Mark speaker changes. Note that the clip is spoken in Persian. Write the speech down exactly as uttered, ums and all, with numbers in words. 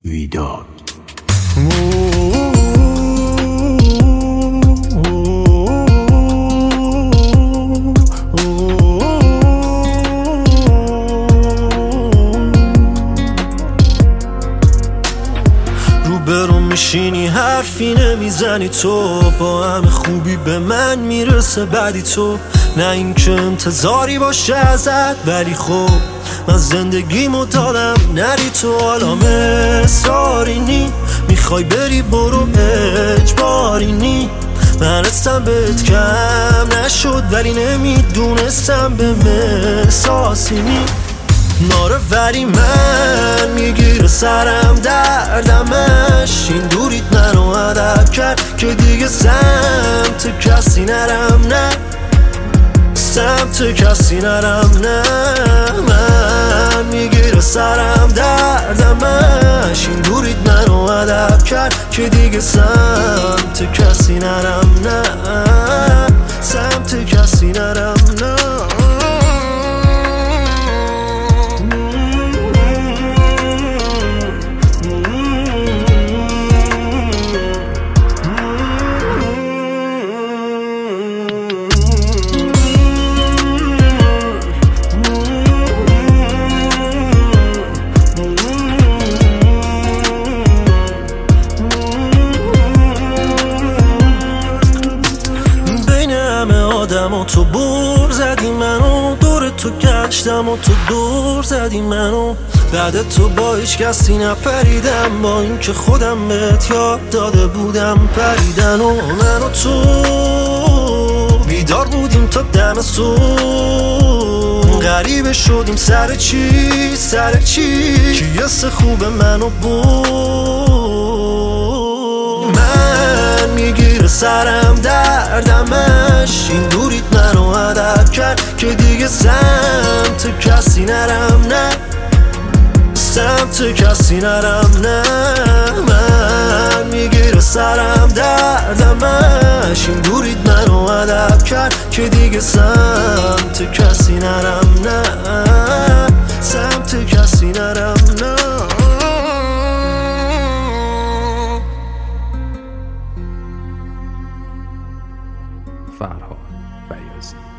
Speaker 1: ویداد.
Speaker 2: روبرو میشینی حرفی نمیزنی، تو با همه خوبی به من میرسه بعدی تو. نه این که انتظاری باشه ازت، ولی خب من زندگیمو دادم نری تو. حالا مصراری نی، میخوای بری برو اجباری نی. من حسم بهت کم نشد ولی نمیدونستم به احساسی نی. ناره ولی من میگیره سرم دردمش، این دوریت منو هدف کرد که دیگه سمت کسی نرم. نه سمت کسی نرم، نه من میگیره سرم دردمش، این دوریت منو هدف کرد که دیگه سمت کسی نرم. نه سمت کسی نرم، نه. و تو بر زدی منو، دور تو گشتم و تو دور زدی منو. بعد تو با هیچ کسی نپریدم، با این که خودم بهت یاد داده بودم پریدن. و من و تو بیدار بودیم تا دم صبح، غریبه شدیم سر چی سر چی که یه خوب منو بود. من میگیره سرم دردمش، این دوریت منو هدف کرد که دیگه سمت کسی نرم. نه سمت کسی نرم، نه من میگیره سرم دردمش، این دوریت منو هدف کرد که دیگه سمت کسی نرم. نه سمت کسی نرم، نه.
Speaker 1: فرهاد بیاضی.